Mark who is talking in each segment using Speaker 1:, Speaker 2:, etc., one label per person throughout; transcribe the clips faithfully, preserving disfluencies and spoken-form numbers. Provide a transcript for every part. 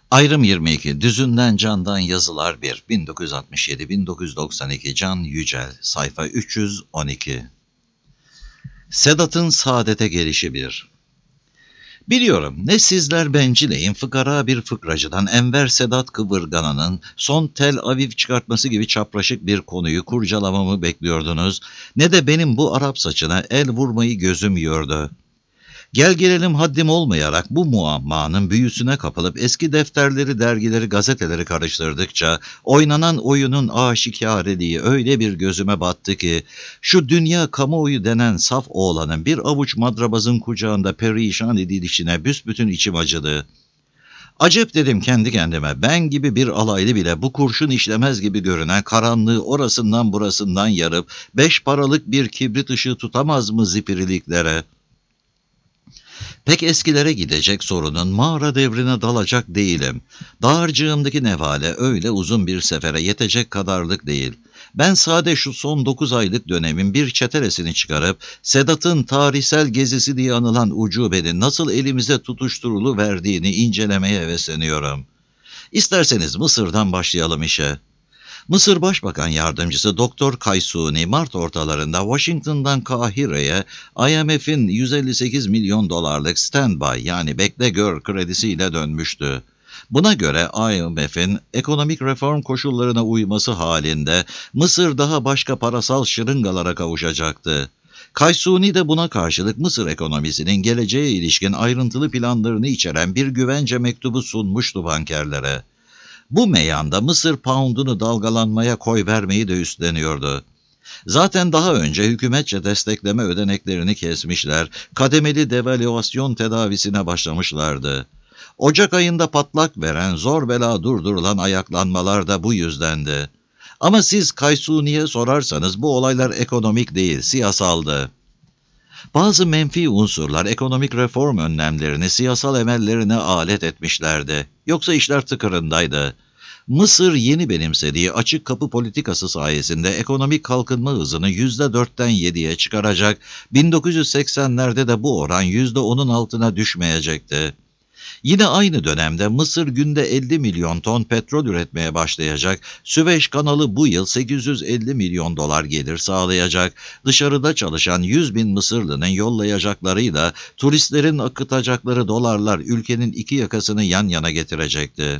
Speaker 1: Ayrım yirmi iki. Düzünden Can'dan Yazılar bir. bin dokuz yüz altmış yedi bin dokuz yüz doksan iki. Can Yücel. Sayfa üç yüz on iki. Sedat'ın saadete gelişi bir. Biliyorum, ne sizler bencileyin fıkara bir fıkracıdan Enver Sedat Kıvırgana'nın son Tel Aviv çıkartması gibi çapraşık bir konuyu kurcalamamı bekliyordunuz, ne de benim bu Arap saçına el vurmayı gözüm yiyordu. Gel gelelim haddim olmayarak bu muammanın büyüsüne kapılıp eski defterleri, dergileri, gazeteleri karıştırdıkça oynanan oyunun aşikareliği öyle bir gözüme battı ki şu dünya kamuoyu denen saf oğlanın bir avuç madrabazın kucağında perişan edilişine büsbütün içim acıdı. Acep dedim kendi kendime, ben gibi bir alaylı bile bu kurşun işlemez gibi görünen karanlığı orasından burasından yarıp beş paralık bir kibrit ışığı tutamaz mı zipiriliklere? Pek eskilere gidecek sorunun mağara devrine dalacak değilim. Dağarcığımdaki nevale öyle uzun bir sefere yetecek kadarlık değil. Ben sade şu son dokuz aylık dönemin bir çetelesini çıkarıp Sedat'ın tarihsel gezisi diye anılan ucubenin nasıl elimize tutuşturulu verdiğini incelemeye hevesleniyorum. İsterseniz Mısır'dan başlayalım işe. Mısır Başbakan Yardımcısı Doktor Kaysuni Mart ortalarında Washington'dan Kahire'ye I M F'in yüz elli sekiz milyon dolarlık standby yani bekle gör kredisiyle dönmüştü. Buna göre I M F'in ekonomik reform koşullarına uyması halinde Mısır daha başka parasal şırıngalara kavuşacaktı. Kaysuni de buna karşılık Mısır ekonomisinin geleceğe ilişkin ayrıntılı planlarını içeren bir güvence mektubu sunmuştu bankerlere. Bu meyanda Mısır poundunu dalgalanmaya koy vermeyi de üstleniyordu. Zaten daha önce hükümetçe destekleme ödeneklerini kesmişler, kademeli devalüasyon tedavisine başlamışlardı. Ocak ayında patlak veren, zor bela durdurulan ayaklanmalar da bu yüzdendi. Ama siz Kaysuni'ye sorarsanız bu olaylar ekonomik değil, siyasaldı. Bazı menfi unsurlar ekonomik reform önlemlerini siyasal emellerine alet etmişlerdi. Yoksa işler tıkırındaydı. Mısır yeni benimsediği açık kapı politikası sayesinde ekonomik kalkınma hızını yüzde dörtten yediye çıkaracak, bin dokuz yüz seksenlerde de bu oran yüzde onun altına düşmeyecekti. Yine aynı dönemde Mısır günde elli milyon ton petrol üretmeye başlayacak, Süveyş kanalı bu yıl sekiz yüz elli milyon dolar gelir sağlayacak, dışarıda çalışan yüz bin Mısırlı'nın yollayacaklarıyla turistlerin akıtacakları dolarlar ülkenin iki yakasını yan yana getirecekti.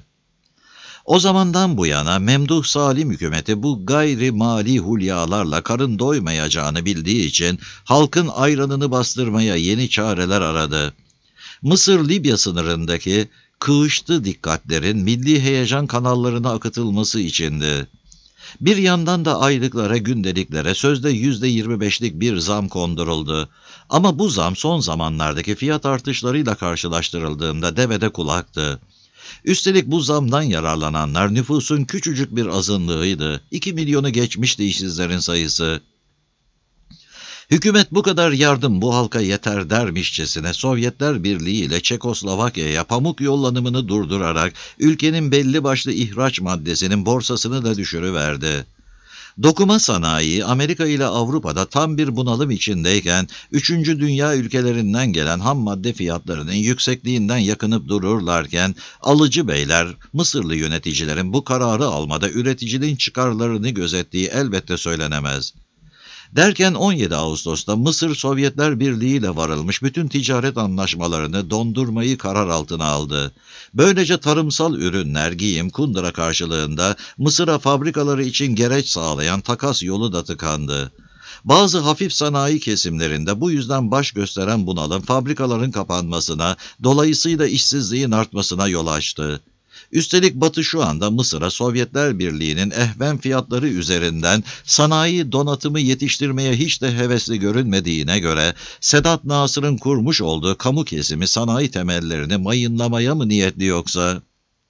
Speaker 1: O zamandan bu yana Memduh Salim hükümeti bu gayri mali hulyalarla karın doymayacağını bildiği için halkın ayranını bastırmaya yeni çareler aradı. Mısır-Libya sınırındaki kığıştı dikkatlerin milli heyecan kanallarına akıtılması içindi. Bir yandan da aylıklara, gündeliklere sözde yüzde yirmi beşlik bir zam konduruldu. Ama bu zam son zamanlardaki fiyat artışlarıyla karşılaştırıldığında devede kulaktı. Üstelik bu zamdan yararlananlar nüfusun küçücük bir azınlığıydı. iki milyonu geçmişti işsizlerin sayısı. Hükümet bu kadar yardım bu halka yeter dermişçesine Sovyetler Birliği ile Çekoslovakya'ya pamuk yollanımını durdurarak ülkenin belli başlı ihraç maddesinin borsasını da düşürüverdi. Dokuma sanayi Amerika ile Avrupa'da tam bir bunalım içindeyken üçüncü dünya ülkelerinden gelen ham madde fiyatlarının yüksekliğinden yakınıp dururlarken alıcı beyler Mısırlı yöneticilerin bu kararı almada üreticinin çıkarlarını gözettiği elbette söylenemez. Derken on yedi Ağustos'ta Mısır Sovyetler Birliği ile varılmış bütün ticaret anlaşmalarını dondurmayı karar altına aldı. Böylece tarımsal ürünler, giyim, kundura karşılığında Mısır'a fabrikaları için gereç sağlayan takas yolu da tıkandı. Bazı hafif sanayi kesimlerinde bu yüzden baş gösteren bunalım fabrikaların kapanmasına, dolayısıyla işsizliğin artmasına yol açtı. Üstelik Batı şu anda Mısır'a Sovyetler Birliği'nin ehven fiyatları üzerinden sanayi donatımı yetiştirmeye hiç de hevesli görünmediğine göre Sedat Nasır'ın kurmuş olduğu kamu kesimi sanayi temellerini mayınlamaya mı niyetli yoksa?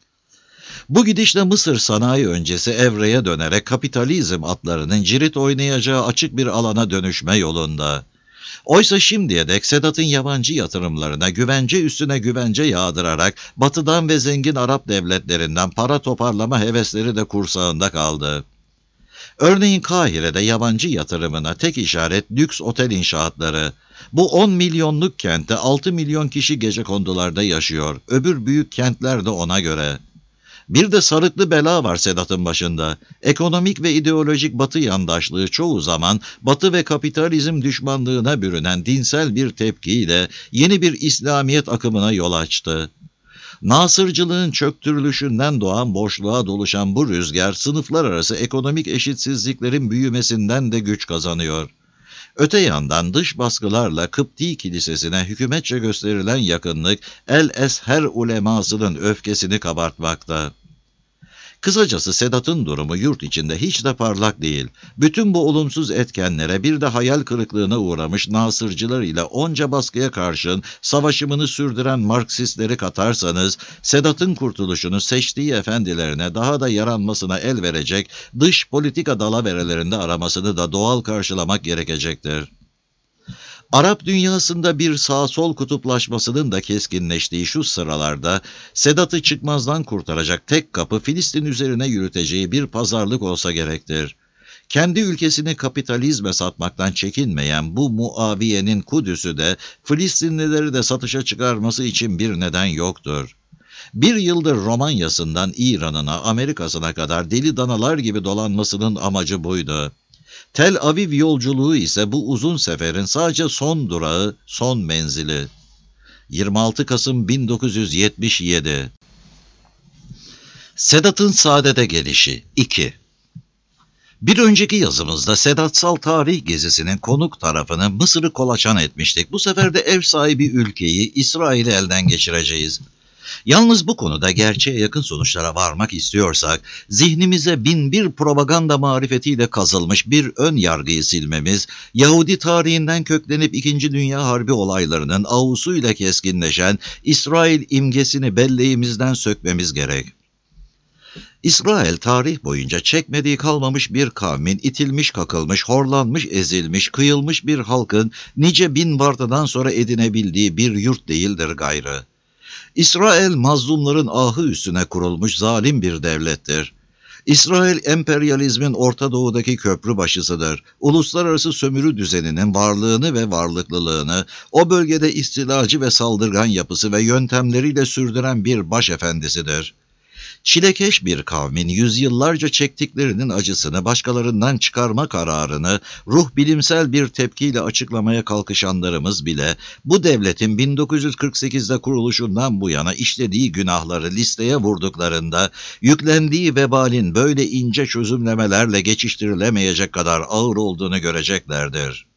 Speaker 1: Bu gidişle Mısır sanayi öncesi evreye dönerek kapitalizm atlarının cirit oynayacağı açık bir alana dönüşme yolunda. Oysa şimdiye dek Sedat'ın yabancı yatırımlarına güvence üstüne güvence yağdırarak batıdan ve zengin Arap devletlerinden para toparlama hevesleri de kursağında kaldı. Örneğin Kahire'de yabancı yatırımına tek işaret lüks otel inşaatları. Bu on milyonluk kentte altı milyon kişi gecekondularda yaşıyor. Öbür büyük kentler de ona göre. Bir de sarıklı bela var Sedat'ın başında. Ekonomik ve ideolojik Batı yandaşlığı çoğu zaman Batı ve kapitalizm düşmanlığına bürünen dinsel bir tepkiyle yeni bir İslamiyet akımına yol açtı. Nasırcılığın çöktürülüşünden doğan boşluğa doluşan bu rüzgar, sınıflar arası ekonomik eşitsizliklerin büyümesinden de güç kazanıyor. Öte yandan dış baskılarla Kıpti Kilisesi'ne hükümetçe gösterilen yakınlık, El-Esher ulemasının öfkesini kabartmakta. Kısacası Sedat'ın durumu yurt içinde hiç de parlak değil. Bütün bu olumsuz etkenlere bir de hayal kırıklığına uğramış Nasırcılar ile onca baskıya karşın savaşımını sürdüren Marksistleri katarsanız, Sedat'ın kurtuluşunu seçtiği efendilerine daha da yaranmasına el verecek dış politika dalaverelerinde aramasını da doğal karşılamak gerekecektir. Arap dünyasında bir sağ-sol kutuplaşmasının da keskinleştiği şu sıralarda Sedat'ı çıkmazdan kurtaracak tek kapı Filistin üzerine yürüteceği bir pazarlık olsa gerektir. Kendi ülkesini kapitalizme satmaktan çekinmeyen bu Muaviye'nin Kudüs'ü de Filistinlileri de satışa çıkarması için bir neden yoktur. Bir yıldır Romanya'sından İran'ına, Amerika'sına kadar deli danalar gibi dolanmasının amacı buydu. Tel Aviv yolculuğu ise bu uzun seferin sadece son durağı, son menzili. yirmi altı Kasım bin dokuz yüz yetmiş yedi. Sedat'ın saadete gelişi iki. Bir önceki yazımızda Sedatsal Tarih gezisinin konuk tarafını Mısır'ı kolaçan etmiştik. Bu sefer de ev sahibi ülkeyi İsrail'i elden geçireceğiz. Yalnız bu konuda gerçeğe yakın sonuçlara varmak istiyorsak, zihnimize bin bir propaganda marifetiyle kazılmış bir ön yargıyı silmemiz, Yahudi tarihinden köklenip İkinci Dünya Harbi olaylarının avusuyla keskinleşen İsrail imgesini belleğimizden sökmemiz gerek. İsrail tarih boyunca çekmediği kalmamış bir kavmin, itilmiş kakılmış, horlanmış ezilmiş, kıyılmış bir halkın nice bin vartadan sonra edinebildiği bir yurt değildir gayrı. İsrail mazlumların ahı üstüne kurulmuş zalim bir devlettir. İsrail emperyalizmin Orta Doğu'daki köprü başısıdır. Uluslararası sömürü düzeninin varlığını ve varlıklılığını, o bölgede istilacı ve saldırgan yapısı ve yöntemleriyle sürdüren bir başefendisidir. Çilekeş bir kavmin yüzyıllarca çektiklerinin acısını başkalarından çıkarma kararını ruh bilimsel bir tepkiyle açıklamaya kalkışanlarımız bile bu devletin bin dokuz yüz kırk sekizde kuruluşundan bu yana işlediği günahları listeye vurduklarında yüklendiği vebalin böyle ince çözümlemelerle geçiştirilemeyecek kadar ağır olduğunu göreceklerdir.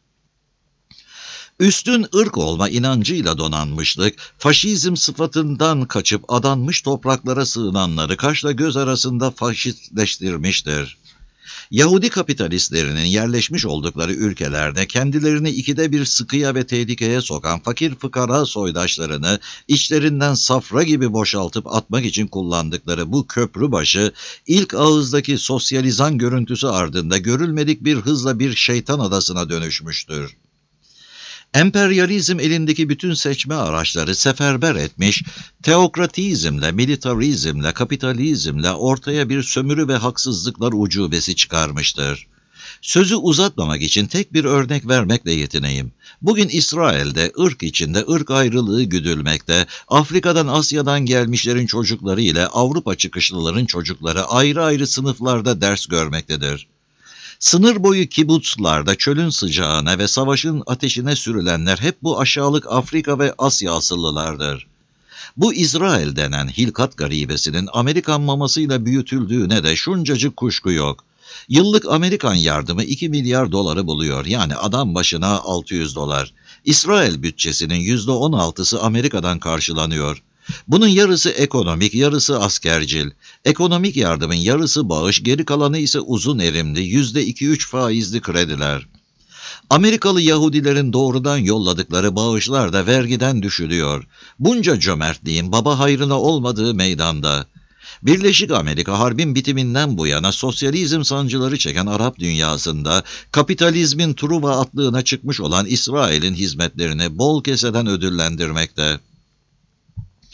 Speaker 1: Üstün ırk olma inancıyla donanmışlık, faşizm sıfatından kaçıp adanmış topraklara sığınanları kaşla göz arasında faşistleştirmiştir. Yahudi kapitalistlerinin yerleşmiş oldukları ülkelerde kendilerini ikide bir sıkıya ve tehlikeye sokan fakir fıkara soydaşlarını içlerinden safra gibi boşaltıp atmak için kullandıkları bu köprü başı, ilk ağızdaki sosyalizan görüntüsü ardında görülmedik bir hızla bir şeytan adasına dönüşmüştür. Emperyalizm elindeki bütün seçme araçları seferber etmiş, teokratizmle, militarizmle, kapitalizmle ortaya bir sömürü ve haksızlıklar ucubesi çıkarmıştır. Sözü uzatmamak için tek bir örnek vermekle yetineyim. Bugün İsrail'de ırk içinde ırk ayrılığı güdülmekte, Afrika'dan Asya'dan gelmişlerin çocukları ile Avrupa çıkışlıların çocukları ayrı ayrı sınıflarda ders görmektedir. Sınır boyu kibutslarda çölün sıcağına ve savaşın ateşine sürülenler hep bu aşağılık Afrika ve Asya asıllılardır. Bu İsrail denen hilkat garibesinin Amerikan mamasıyla büyütüldüğüne de şuncacık kuşku yok. Yıllık Amerikan yardımı iki milyar doları buluyor, yani adam başına altı yüz dolar. İsrail bütçesinin yüzde on altısı Amerika'dan karşılanıyor. Bunun yarısı ekonomik, yarısı askercil. Ekonomik yardımın yarısı bağış, geri kalanı ise uzun erimli, yüzde iki üç faizli krediler. Amerikalı Yahudilerin doğrudan yolladıkları bağışlar da vergiden düşülüyor. Bunca cömertliğin baba hayrına olmadığı meydanda. Birleşik Amerika harbin bitiminden bu yana sosyalizm sancıları çeken Arap dünyasında kapitalizmin Truva atlığına çıkmış olan İsrail'in hizmetlerini bol keseden ödüllendirmekte.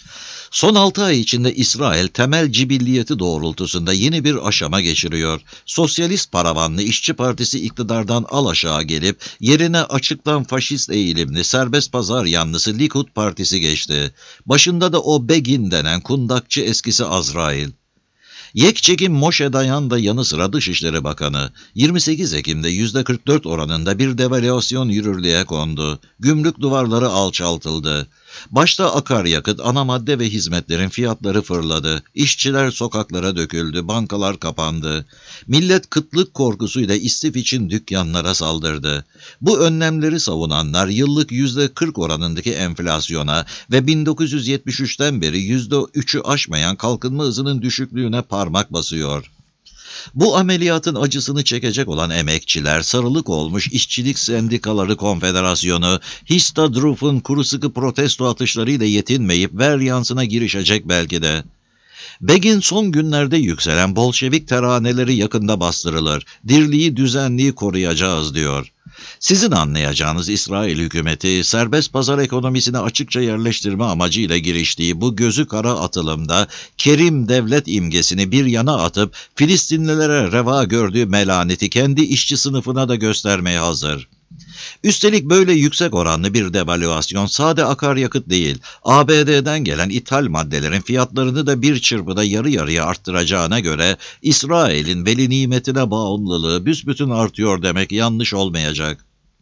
Speaker 1: Son altı ay içinde İsrail temel cibilliyeti doğrultusunda yeni bir aşama geçiriyor. Sosyalist paravanlı İşçi Partisi iktidardan alaşağı gelip yerine açıktan faşist eğilimli serbest pazar yanlısı Likud Partisi geçti. Başında da o Begin denen kundakçı eskisi Azrail. Yekçekin Moshe Dayan da yanı sıra Dışişleri Bakanı. yirmi sekiz Ekim'de yüzde kırk dört oranında bir devalüasyon yürürlüğe kondu. Gümrük duvarları alçaltıldı. Başta akaryakıt, ana madde ve hizmetlerin fiyatları fırladı. İşçiler sokaklara döküldü, bankalar kapandı. Millet kıtlık korkusuyla istif için dükkanlara saldırdı. Bu önlemleri savunanlar yıllık yüzde kırk oranındaki enflasyona ve bin dokuz yüz yetmiş üçten beri yüzde üçü aşmayan kalkınma hızının düşüklüğüne parmak basıyor. Bu ameliyatın acısını çekecek olan emekçiler, sarılık olmuş İşçilik Sendikaları Konfederasyonu, Histadruf'un kuru sıkı protesto atışlarıyla yetinmeyip veryansına girişecek belki de. Begin son günlerde yükselen Bolşevik teraneleri yakında bastırılır, dirliği düzenliği koruyacağız diyor. Sizin anlayacağınız İsrail hükümeti serbest pazar ekonomisine açıkça yerleştirme amacıyla giriştiği bu gözü kara atılımda kerim devlet imgesini bir yana atıp Filistinlilere reva gördüğü melaneti kendi işçi sınıfına da göstermeye hazır. Üstelik böyle yüksek oranlı bir devalüasyon sade akaryakıt değil, A B D'den gelen ithal maddelerin fiyatlarını da bir çırpıda yarı yarıya arttıracağına göre İsrail'in veli nimetine bağımlılığı büsbütün artıyor demek yanlış olmayacak.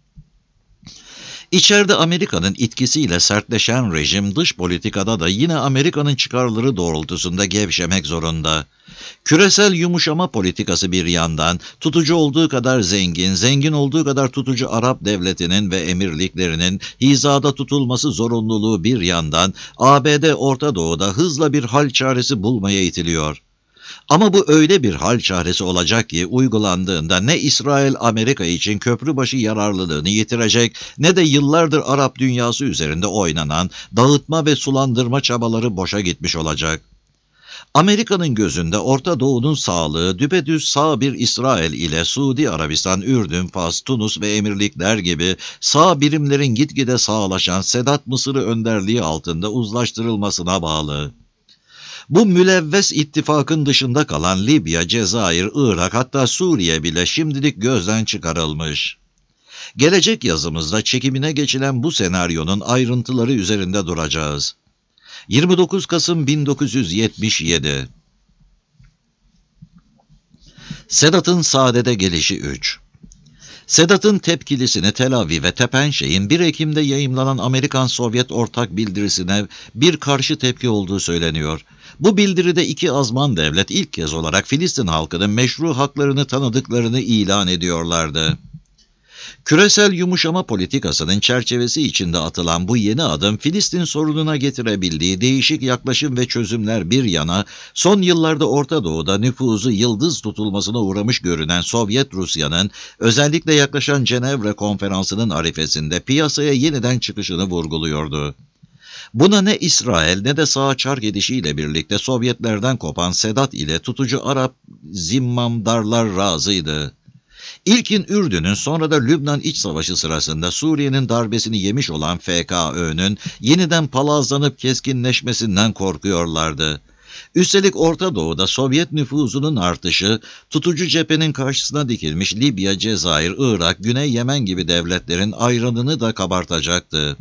Speaker 1: İçeride Amerika'nın etkisiyle sertleşen rejim dış politikada da yine Amerika'nın çıkarları doğrultusunda gevşemek zorunda. Küresel yumuşama politikası bir yandan, tutucu olduğu kadar zengin, zengin olduğu kadar tutucu Arap devletinin ve emirliklerinin hizada tutulması zorunluluğu bir yandan, A B D Orta Doğu'da hızla bir hal çaresi bulmaya itiliyor. Ama bu öyle bir hal çaresi olacak ki uygulandığında ne İsrail Amerika için köprübaşı yararlılığını yitirecek ne de yıllardır Arap dünyası üzerinde oynanan dağıtma ve sulandırma çabaları boşa gitmiş olacak. Amerika'nın gözünde Orta Doğu'nun sağlığı düpedüz sağ bir İsrail ile Suudi Arabistan, Ürdün, Fas, Tunus ve Emirlikler gibi sağ birimlerin gitgide sağlaşan Sedat Mısır'ı önderliği altında uzlaştırılmasına bağlı. Bu mülevves ittifakın dışında kalan Libya, Cezayir, Irak hatta Suriye bile şimdilik gözden çıkarılmış. Gelecek yazımızda çekimine geçilen bu senaryonun ayrıntıları üzerinde duracağız. yirmi dokuz Kasım bin dokuz yüz yetmiş yedi Sedat'ın Saadet'e gelişi üç Sedat'ın tepkilisini Tel Aviv'e tepen şeyin bir Ekim'de yayımlanan Amerikan-Sovyet ortak bildirisine bir karşı tepki olduğu söyleniyor. Bu bildiride iki azman devlet ilk kez olarak Filistin halkının meşru haklarını tanıdıklarını ilan ediyorlardı. Küresel yumuşama politikasının çerçevesi içinde atılan bu yeni adım Filistin sorununa getirebildiği değişik yaklaşım ve çözümler bir yana, son yıllarda Orta Doğu'da nüfuzu yıldız tutulmasına uğramış görünen Sovyet Rusya'nın özellikle yaklaşan Cenevre Konferansı'nın arifesinde piyasaya yeniden çıkışını vurguluyordu. Buna ne İsrail ne de sağa çark edişiyle birlikte Sovyetlerden kopan Sedat ile tutucu Arap zimmamdarlar razıydı. İlkin Ürdün'ün sonra da Lübnan İç Savaşı sırasında Suriye'nin darbesini yemiş olan F K Ö'nün yeniden palazlanıp keskinleşmesinden korkuyorlardı. Üstelik Orta Doğu'da Sovyet nüfuzunun artışı, tutucu cephenin karşısına dikilmiş Libya, Cezayir, Irak, Güney Yemen gibi devletlerin ayranını da kabartacaktı.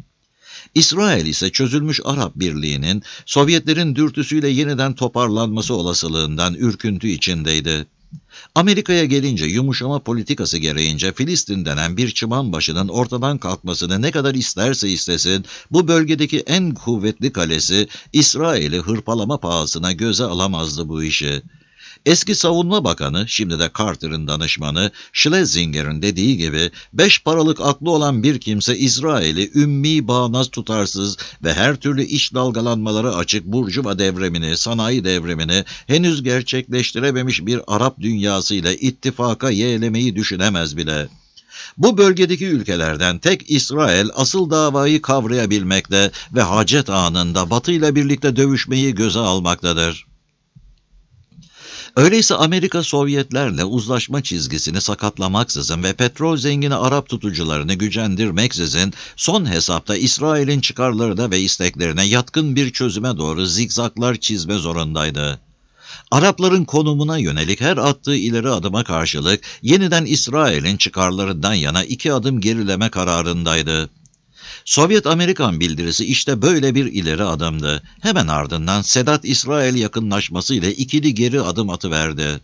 Speaker 1: İsrail ise çözülmüş Arap Birliği'nin Sovyetlerin dürtüsüyle yeniden toparlanması olasılığından ürküntü içindeydi. Amerika'ya gelince yumuşama politikası gereğince Filistin denen bir çıban başının ortadan kalkmasını ne kadar isterse istesin bu bölgedeki en kuvvetli kalesi İsrail'i hırpalama pahasına göze alamazdı bu işi. Eski savunma bakanı, şimdi de Carter'ın danışmanı Schlesinger'in dediği gibi beş paralık aklı olan bir kimse İsrail'i ümmi, bağnaz, tutarsız ve her türlü iç dalgalanmaları açık burjuva devrimini, sanayi devrimini henüz gerçekleştirememiş bir Arap dünyasıyla ittifaka yeğlemeyi düşünemez bile. Bu bölgedeki ülkelerden tek İsrail asıl davayı kavrayabilmekte ve hacet anında Batı ile birlikte dövüşmeyi göze almaktadır. Öyleyse Amerika Sovyetlerle uzlaşma çizgisini sakatlamaksızın ve petrol zengini Arap tutucularını gücendirmeksizin son hesapta İsrail'in çıkarlarına ve isteklerine yatkın bir çözüme doğru zikzaklar çizme zorundaydı. Arapların konumuna yönelik her attığı ileri adıma karşılık yeniden İsrail'in çıkarlarından yana iki adım gerileme kararındaydı. Sovyet-Amerikan bildirisi işte böyle bir ileri adımdı. Hemen ardından Sedat-İsrail yakınlaşması ile ikili geri adım atıverdi.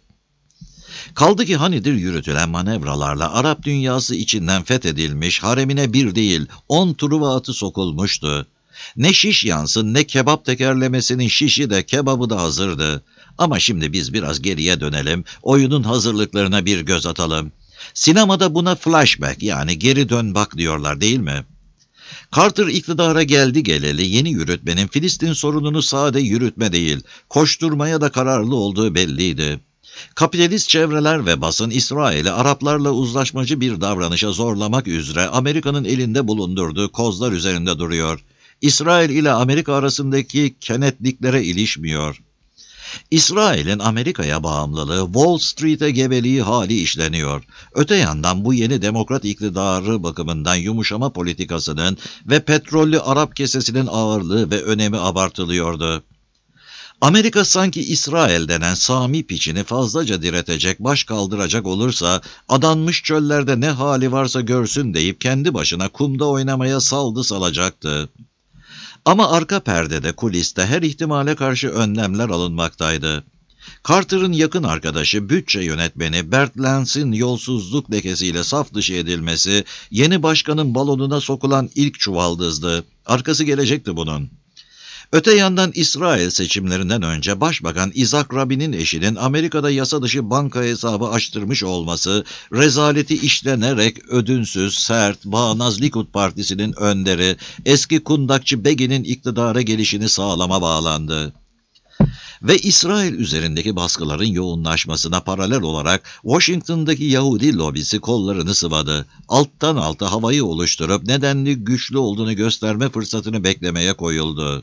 Speaker 1: Kaldı ki hanidir yürütülen manevralarla Arap dünyası içinden fethedilmiş, haremine bir değil on Truva atı sokulmuştu. Ne şiş yansın ne kebap tekerlemesinin şişi de kebabı da hazırdı. Ama şimdi biz biraz geriye dönelim, oyunun hazırlıklarına bir göz atalım. Sinemada buna flashback yani geri dön bak diyorlar değil mi? Carter iktidara geldi geleli yeni yürütmenin Filistin sorununu sade yürütme değil, koşturmaya da kararlı olduğu belliydi. Kapitalist çevreler ve basın İsrail'i Araplarla uzlaşmacı bir davranışa zorlamak üzere Amerika'nın elinde bulundurduğu kozlar üzerinde duruyor. İsrail ile Amerika arasındaki kenetliklere ilişmiyor. İsrail'in Amerika'ya bağımlılığı, Wall Street'e gebeliği hali işleniyor. Öte yandan bu yeni demokrat iktidarı bakımından yumuşama politikasının ve petrollü Arap kesesinin ağırlığı ve önemi abartılıyordu. Amerika sanki İsrail denen Sami piçini fazlaca diretecek, baş kaldıracak olursa adanmış çöllerde ne hali varsa görsün deyip kendi başına kumda oynamaya saldı salacaktı. Ama arka perdede, kuliste her ihtimale karşı önlemler alınmaktaydı. Carter'ın yakın arkadaşı, bütçe yönetmeni Bert Lanz'in yolsuzluk lekesiyle saf dışı edilmesi, yeni başkanın balonuna sokulan ilk çuvaldızdı. Arkası gelecekti bunun. Öte yandan İsrail seçimlerinden önce Başbakan Isaac Rabin'in eşinin Amerika'da yasa dışı banka hesabı açtırmış olması, rezaleti işlenerek ödünsüz, sert, bağnaz Likud Partisi'nin önderi, eski kundakçı Begin'in iktidara gelişini sağlama bağlandı. Ve İsrail üzerindeki baskıların yoğunlaşmasına paralel olarak Washington'daki Yahudi lobisi kollarını sıvadı. Alttan alta havayı oluşturup nedenli güçlü olduğunu gösterme fırsatını beklemeye koyuldu.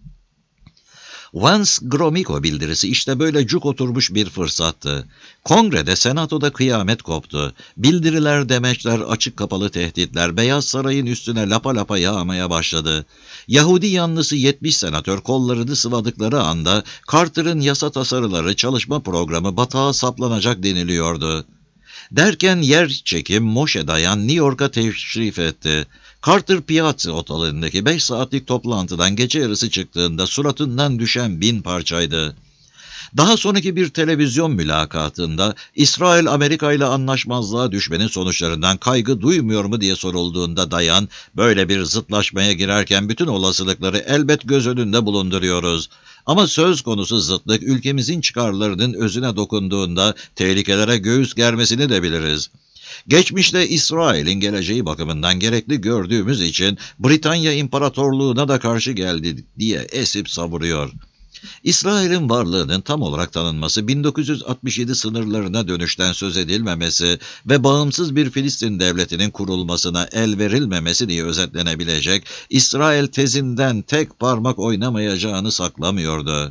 Speaker 1: Vance Gromyko bildirisi işte böyle cuk oturmuş bir fırsattı. Kongrede, senatoda kıyamet koptu. Bildiriler, demeçler, açık kapalı tehditler Beyaz Saray'ın üstüne lapa lapa yağmaya başladı. Yahudi yanlısı yetmiş senatör kollarını sıvadıkları anda Carter'ın yasa tasarıları, çalışma programı batağa saplanacak deniliyordu. Derken yer çekim Moshe Dayan New York'a teşrif etti. Carter Piazza Oteli'ndeki beş saatlik toplantıdan gece yarısı çıktığında suratından düşen bin parçaydı. Daha sonraki bir televizyon mülakatında İsrail Amerika ile anlaşmazlığa düşmenin sonuçlarından kaygı duymuyor mu diye sorulduğunda Dayan, böyle bir zıtlaşmaya girerken bütün olasılıkları elbet göz önünde bulunduruyoruz. Ama söz konusu zıtlık ülkemizin çıkarlarının özüne dokunduğunda tehlikelere göğüs germesini de biliriz. Geçmişte İsrail'in geleceği bakımından gerekli gördüğümüz için Britanya İmparatorluğu'na da karşı geldi diye esip savuruyor. İsrail'in varlığının tam olarak tanınması, bin dokuz yüz altmış yedi sınırlarına dönüşten söz edilmemesi ve bağımsız bir Filistin devletinin kurulmasına el verilmemesi diye özetlenebilecek, İsrail tezinden tek parmak oynamayacağını saklamıyordu.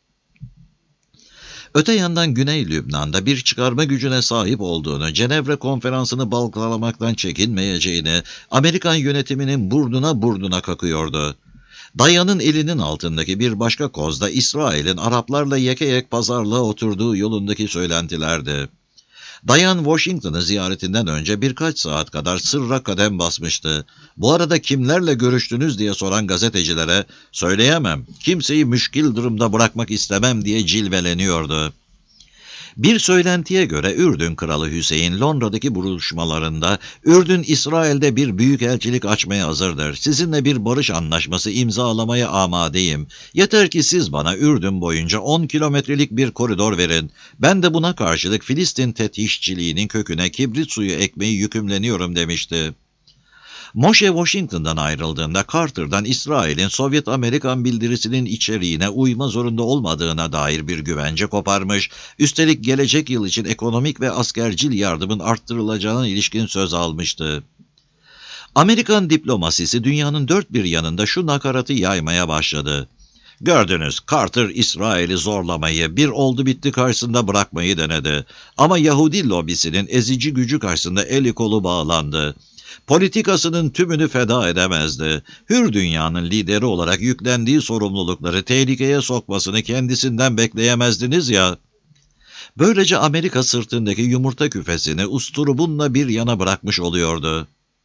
Speaker 1: Öte yandan Güney Lübnan'da bir çıkarma gücüne sahip olduğunu, Cenevre Konferansı'nı balgalamaktan çekinmeyeceğini, Amerikan yönetiminin burnuna burnuna kakıyordu. Dayan'ın elinin altındaki bir başka koz da İsrail'in Araplarla yeke yek pazarlığa oturduğu yolundaki söylentilerdi. Dayan, Washington'ı ziyaretinden önce birkaç saat kadar sırra kadem basmıştı. Bu arada kimlerle görüştünüz diye soran gazetecilere, söyleyemem, kimseyi müşkil durumda bırakmak istemem diye cilveleniyordu. Bir söylentiye göre Ürdün Kralı Hüseyin Londra'daki buluşmalarında Ürdün İsrail'de bir büyükelçilik açmaya hazırdır. Sizinle bir barış anlaşması imzalamaya amadeyim. Yeter ki siz bana Ürdün boyunca on kilometrelik bir koridor verin. Ben de buna karşılık Filistin tetişçiliğinin köküne kibrit suyu ekmeyi yükümleniyorum demişti. Moshe Washington'dan ayrıldığında Carter'dan İsrail'in Sovyet-Amerikan bildirisinin içeriğine uyma zorunda olmadığına dair bir güvence koparmış, üstelik gelecek yıl için ekonomik ve askercil yardımın arttırılacağına ilişkin söz almıştı. Amerikan diplomasisi dünyanın dört bir yanında şu nakaratı yaymaya başladı. Gördünüz, Carter İsrail'i zorlamayı, bir oldu bitti karşısında bırakmayı denedi. Ama Yahudi lobisinin ezici gücü karşısında eli kolu bağlandı. Politikasının tümünü feda edemezdi. Hür dünyanın lideri olarak yüklendiği sorumlulukları tehlikeye sokmasını kendisinden bekleyemezdiniz ya. Böylece Amerika sırtındaki yumurta küfesini usturubunla bir yana bırakmış oluyordu.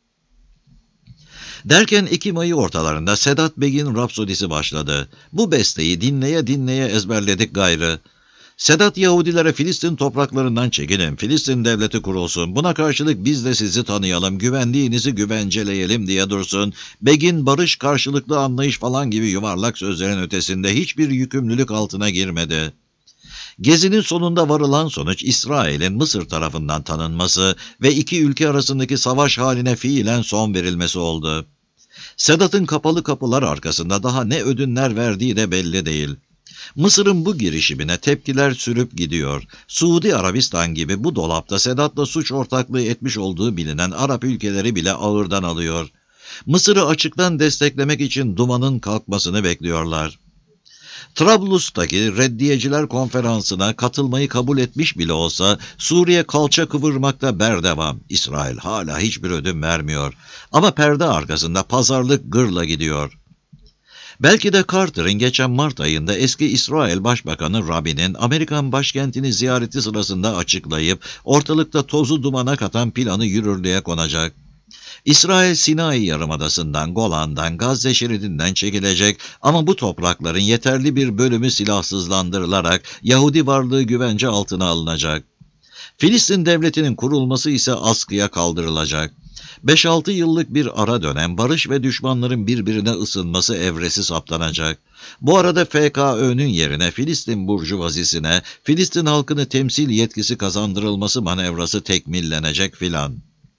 Speaker 1: Derken Ekim ayı ortalarında Sedat Bey'in Rapsodisi başladı. Bu besteyi dinleye dinleye ezberledik gayrı. Sedat Yahudilere Filistin topraklarından çekinin, Filistin devleti kurulsun, buna karşılık biz de sizi tanıyalım, güvenliğinizi güvenceleyelim diye dursun. Begin barış, karşılıklı anlayış falan gibi yuvarlak sözlerin ötesinde hiçbir yükümlülük altına girmedi. Gezinin sonunda varılan sonuç İsrail'in Mısır tarafından tanınması ve iki ülke arasındaki savaş haline fiilen son verilmesi oldu. Sedat'ın kapalı kapılar arkasında daha ne ödünler verdiği de belli değil. Mısır'ın bu girişimine tepkiler sürüp gidiyor. Suudi Arabistan gibi bu dolapta Sedat'la suç ortaklığı etmiş olduğu bilinen Arap ülkeleri bile ağırdan alıyor. Mısır'ı açıktan desteklemek için dumanın kalkmasını bekliyorlar. Trablus'taki Reddiyeciler Konferansı'na katılmayı kabul etmiş bile olsa Suriye kalça kıvırmakta berdevam. İsrail hala hiçbir ödün vermiyor. Ama perde arkasında pazarlık gırla gidiyor. Belki de Carter'ın geçen Mart ayında eski İsrail Başbakanı Rabin'in Amerikan başkentini ziyareti sırasında açıklayıp ortalıkta tozu dumana katan planı yürürlüğe konacak. İsrail Sinai Yarımadası'ndan, Golan'dan, Gazze şeridinden çekilecek ama bu toprakların yeterli bir bölümü silahsızlandırılarak Yahudi varlığı güvence altına alınacak. Filistin devletinin kurulması ise askıya kaldırılacak. beş altı yıllık bir ara dönem barış ve düşmanların birbirine ısınması evresi saptanacak. Bu arada F K Ö'nün yerine Filistin burjuvazisine Filistin halkını temsil yetkisi kazandırılması manevrası tekmillenecek filan.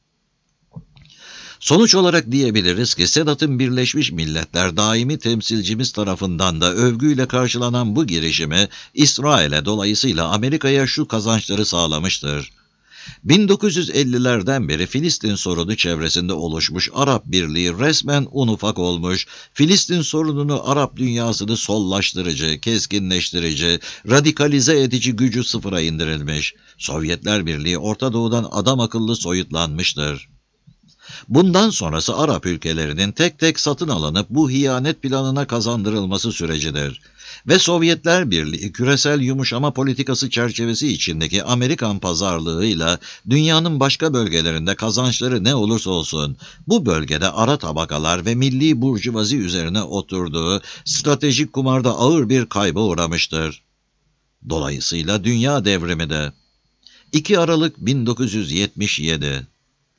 Speaker 1: Sonuç olarak diyebiliriz ki Sedat'ın Birleşmiş Milletler daimi temsilcimiz tarafından da övgüyle karşılanan bu girişimi İsrail'e dolayısıyla Amerika'ya şu kazançları sağlamıştır. bin dokuz yüz ellilerden beri Filistin sorunu çevresinde oluşmuş Arap Birliği resmen un ufak olmuş, Filistin sorununu Arap dünyasını sollaştırıcı, keskinleştirici, radikalize edici gücü sıfıra indirilmiş. Sovyetler Birliği Orta Doğu'dan adam akıllı soyutlanmıştır. Bundan sonrası Arap ülkelerinin tek tek satın alınıp bu hiyanet planına kazandırılması sürecidir. Ve Sovyetler Birliği küresel yumuşama politikası çerçevesi içindeki Amerikan pazarlığıyla dünyanın başka bölgelerinde kazançları ne olursa olsun bu bölgede ara tabakalar ve milli burjuvazi üzerine oturduğu stratejik kumarda ağır bir kayba uğramıştır. Dolayısıyla dünya devrimi de. iki Aralık bin dokuz yüz yetmiş yedi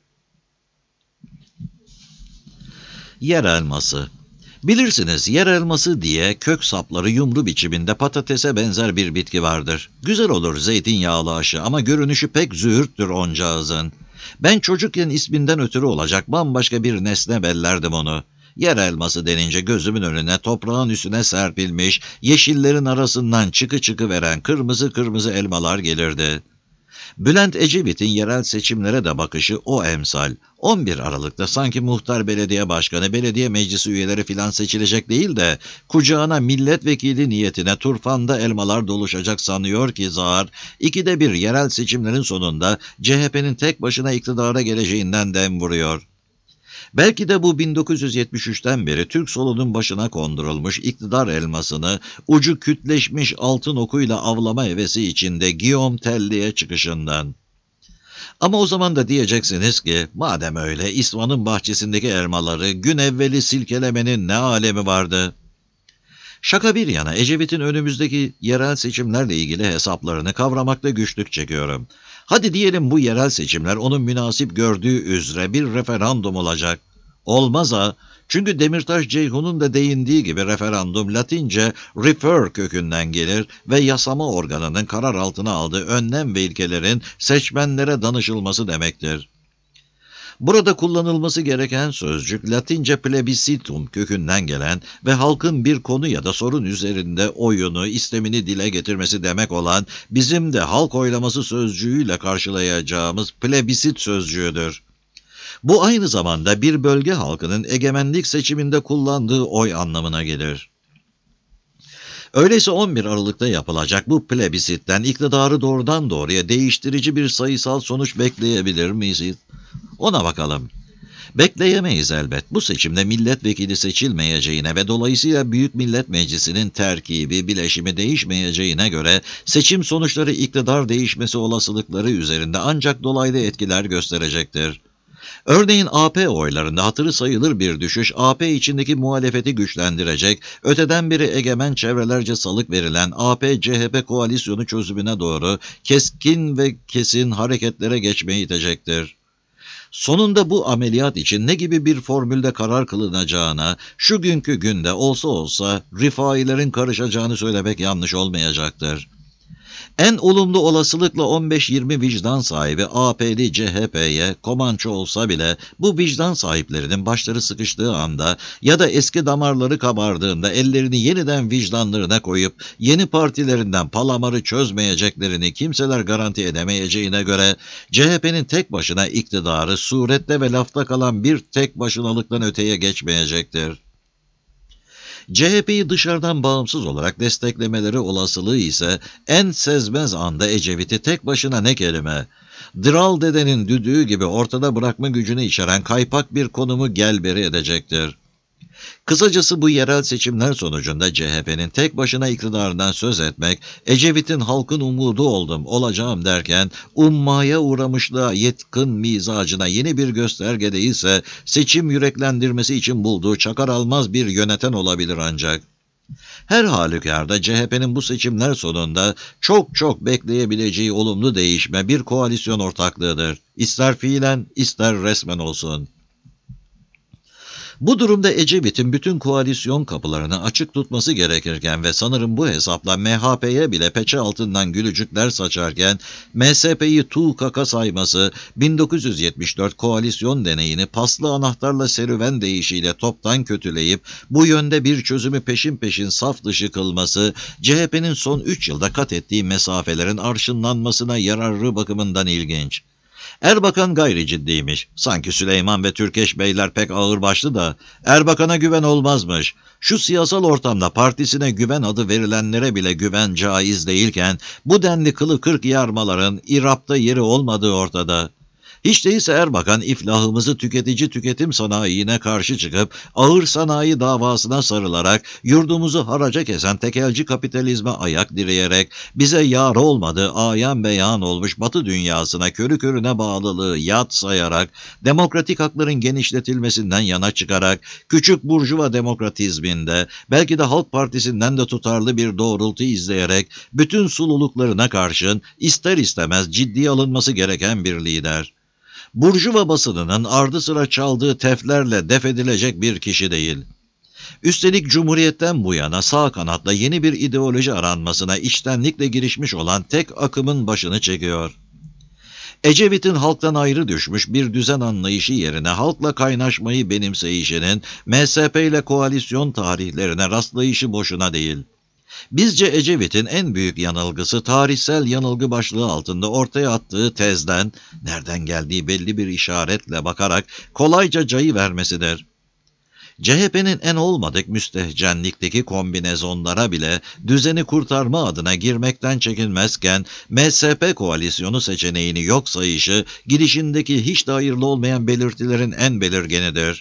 Speaker 1: Yer elması. Bilirsiniz yer elması diye kök sapları yumru biçiminde patatese benzer bir bitki vardır. Güzel olur zeytinyağlı aşı ama görünüşü pek züğürttür oncağızın. Ben çocukken isminden ötürü olacak bambaşka bir nesne bellerdim onu. Yer elması denince gözümün önüne toprağın üstüne serpilmiş, yeşillerin arasından çıkı çıkı veren kırmızı kırmızı elmalar gelirdi. Bülent Ecevit'in yerel seçimlere de bakışı o emsal. on bir Aralık'ta sanki muhtar belediye başkanı, belediye meclisi üyeleri filan seçilecek değil de kucağına milletvekili niyetine turfanda elmalar doluşacak sanıyor ki zar, ikide bir yerel seçimlerin sonunda C H P'nin tek başına iktidara geleceğinden dem vuruyor. Belki de bu bin dokuz yüz yetmiş üçten beri Türk solunun başına kondurulmuş iktidar elmasını ucu kütleşmiş altın okuyla avlama hevesi içinde Guillaume Telli'ye çıkışından. Ama o zaman da diyeceksiniz ki madem öyle İsvan'ın bahçesindeki elmaları gün evveli silkelemenin ne alemi vardı? Şaka bir yana Ecevit'in önümüzdeki yerel seçimlerle ilgili hesaplarını kavramakta güçlük çekiyorum. Hadi diyelim bu yerel seçimler onun münasip gördüğü üzere bir referandum olacak. Olmaz ha. Çünkü Demirtaş Ceyhun'un da değindiği gibi referandum Latince refer kökünden gelir ve yasama organının karar altına aldığı önlem ve ilkelerin seçmenlere danışılması demektir. Burada kullanılması gereken sözcük Latince plebiscitum kökünden gelen ve halkın bir konu ya da sorun üzerinde oyunu, istemini dile getirmesi demek olan bizim de halk oylaması sözcüğüyle karşılayacağımız plebisit sözcüğüdür. Bu aynı zamanda bir bölge halkının egemenlik seçiminde kullandığı oy anlamına gelir. Öyleyse on bir Aralık'ta yapılacak bu plebisitten iktidarı doğrudan doğruya değiştirici bir sayısal sonuç bekleyebilir miyiz? Ona bakalım. Bekleyemeyiz elbet. Bu seçimde milletvekili seçilmeyeceğine ve dolayısıyla Büyük Millet Meclisi'nin terkibi, bileşimi değişmeyeceğine göre seçim sonuçları iktidar değişmesi olasılıkları üzerinde ancak dolaylı etkiler gösterecektir. Örneğin A P oylarında hatırı sayılır bir düşüş A P içindeki muhalefeti güçlendirecek, öteden beri egemen çevrelerce salık verilen A P C H P koalisyonu çözümüne doğru keskin ve kesin hareketlere geçmeyi itecektir. Sonunda bu ameliyat için ne gibi bir formülde karar kılınacağına, şu günkü günde olsa olsa rifailerin karışacağını söylemek yanlış olmayacaktır. En olumlu olasılıkla on beş yirmi vicdan sahibi A P'li C H P'ye komanço olsa bile bu vicdan sahiplerinin başları sıkıştığı anda ya da eski damarları kabardığında ellerini yeniden vicdanlarına koyup yeni partilerinden palamarı çözmeyeceklerini kimseler garanti edemeyeceğine göre C H P'nin tek başına iktidarı surette ve lafta kalan bir tek başınalıktan öteye geçmeyecektir. C H P'yi dışarıdan bağımsız olarak desteklemeleri olasılığı ise en sezmez anda Ecevit'i tek başına ne kelime, Dıral dedenin düdüğü gibi ortada bırakma gücünü içeren kaypak bir konumu gelberi edecektir. Kısacası bu yerel seçimler sonucunda C H P'nin tek başına iktidarından söz etmek, Ecevit'in halkın umudu oldum, olacağım derken ummaya uğramışlığa yetkin mizacına yeni bir gösterge değilse seçim yüreklendirmesi için bulduğu çakar almaz bir yöneten olabilir ancak. Her halükarda C H P'nin bu seçimler sonunda çok çok bekleyebileceği olumlu değişme bir koalisyon ortaklığıdır. İster fiilen ister resmen olsun. Bu durumda Ecevit'in bütün koalisyon kapılarını açık tutması gerekirken ve sanırım bu hesapla M H P'ye bile peçe altından gülücükler saçarken M S P'yi tuğ kaka sayması, bin dokuz yüz yetmiş dört koalisyon deneyini paslı anahtarla serüven değişiyle toptan kötüleyip bu yönde bir çözümü peşin peşin saf dışı kılması, C H P'nin son üç yılda kat ettiği mesafelerin arşınlanmasına yararı bakımından ilginç. Erbakan gayri ciddiymiş. Sanki Süleyman ve Türkeş beyler pek ağırbaşlı da Erbakan'a güven olmazmış. Şu siyasal ortamda partisine güven adı verilenlere bile güven caiz değilken bu denli kılı kırk yarmaların İrab'da yeri olmadığı ortada. Hiç değilse Erbakan iflahımızı tüketici tüketim sanayine karşı çıkıp ağır sanayi davasına sarılarak yurdumuzu haraca kesen tekelci kapitalizme ayak direyerek bize yar olmadığı ayan beyan olmuş Batı dünyasına körü körüne bağlılığı yat sayarak demokratik hakların genişletilmesinden yana çıkarak küçük burjuva demokratizminde belki de Halk Partisi'nden de tutarlı bir doğrultu izleyerek bütün sululuklarına karşın ister istemez ciddiye alınması gereken bir lider. Burjuva basınının ardı sıra çaldığı teflerle def edilecek bir kişi değil. Üstelik Cumhuriyet'ten bu yana sağ kanatla yeni bir ideoloji aranmasına içtenlikle girişmiş olan tek akımın başını çekiyor. Ecevit'in halktan ayrı düşmüş bir düzen anlayışı yerine halkla kaynaşmayı benimseyişinin M S P ile koalisyon tarihlerine rastlayışı boşuna değil. Bizce Ecevit'in en büyük yanılgısı tarihsel yanılgı başlığı altında ortaya attığı tezden, nereden geldiği belli bir işaretle bakarak kolayca cayı vermesidir. C H P'nin en olmadık müstehcenlikteki kombinezonlara bile düzeni kurtarma adına girmekten çekinmezken M S P koalisyonu seçeneğini yok sayışı girişindeki hiç de hayırlı olmayan belirtilerin en belirgenidir.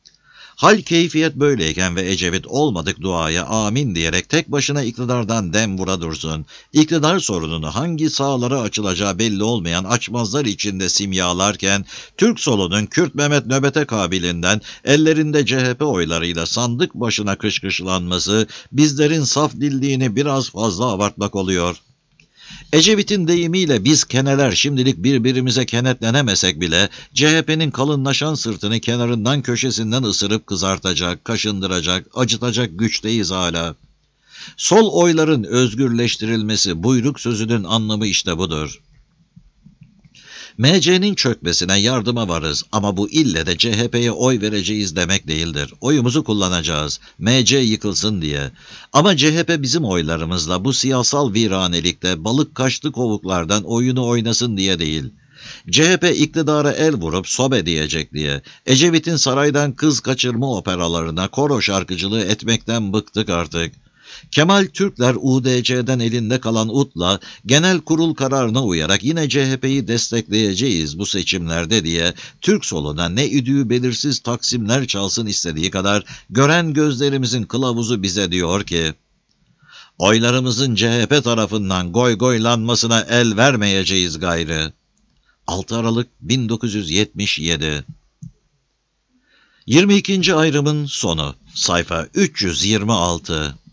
Speaker 1: Hal keyfiyet böyleyken ve Ecevit olmadık duaya amin diyerek tek başına iktidardan dem vura dursun. İktidar sorununu hangi sahalara açılacağı belli olmayan açmazlar içinde simyalarken Türk solunun Kürt Mehmet nöbete kabilinden ellerinde C H P oylarıyla sandık başına kışkışlanması bizlerin saf dilliğini biraz fazla abartmak oluyor. Ecevit'in deyimiyle biz keneler şimdilik birbirimize kenetlenemesek bile C H P'nin kalınlaşan sırtını kenarından köşesinden ısırıp kızartacak, kaşındıracak, acıtacak güçteyiz hala. Sol oyların özgürleştirilmesi buyruk sözünün anlamı işte budur. M C'nin çökmesine yardıma varız ama bu ille de C H P'ye oy vereceğiz demek değildir. Oyumuzu kullanacağız. M C yıkılsın diye. Ama C H P bizim oylarımızla bu siyasal viranelikte balık kaçtı kovuklardan oyunu oynasın diye değil. C H P iktidara el vurup sobe diyecek diye. Ecevit'in saraydan kız kaçırma operalarına koro şarkıcılığı etmekten bıktık artık. Kemal Türkler U D C'den elinde kalan U T'la genel kurul kararına uyarak yine C H P'yi destekleyeceğiz bu seçimlerde diye Türk soluna ne idüğü belirsiz taksimler çalsın istediği kadar gören gözlerimizin kılavuzu bize diyor ki oylarımızın C H P tarafından goy goylanmasına el vermeyeceğiz gayrı. altı Aralık bin dokuz yüz yetmiş yedi. yirmi ikinci ayrımın sonu. Sayfa üç yüz yirmi altı.